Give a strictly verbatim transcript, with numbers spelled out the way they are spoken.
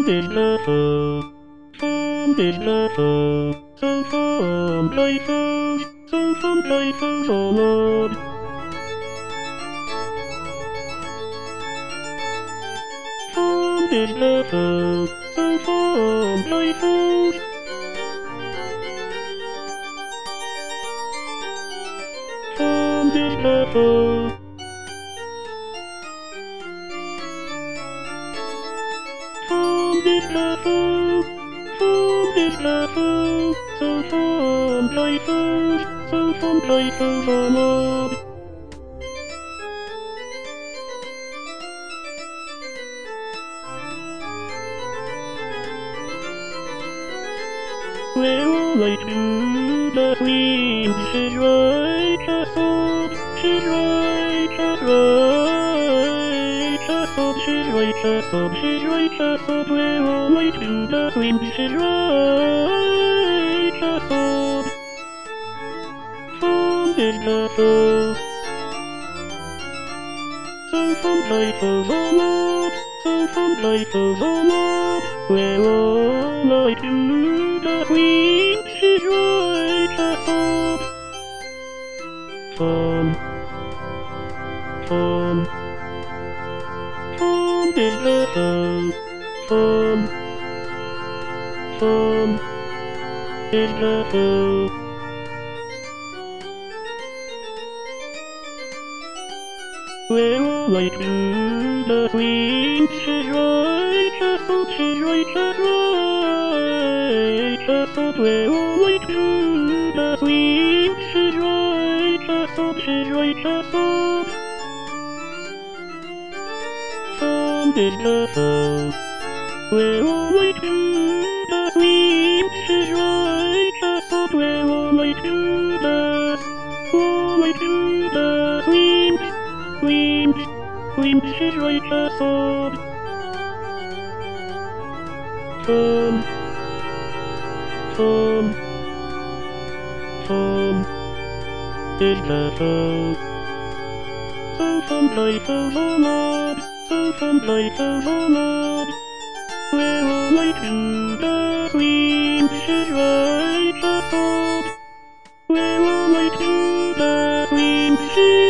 is love. Fun is love. So fun places, so fun places all on. Fun is love. So fun places. Fun is love. Fun is love. Fun is love. So fun places, so fun places all on. We're all like to the queen, she's right, that's all, she's right, that's right, that's all, she's right, that's all, she's right, that's all, we're all like to the queen, she's right, that's all. Fun is love. So fun places all up, so fun places all up, we're all like to the queen, she's right, that's all. Fun, fun, fun is love. Fun, fun is love. We're all like to the queen, she's right, that's all, she's right, that's right, that's all, we're all like to the queen, she's right, that's all, she's right, that's all. Fun is love. We're all like to the queen, she's right, that's all, we're all like to the, all like to the queen. Queen, queen, she's right, that's all. Fun, fun, fun is love. So fun places all up, so fun places all up. We're all like to the queen, she's right, that's all. We're all like to the queen, she's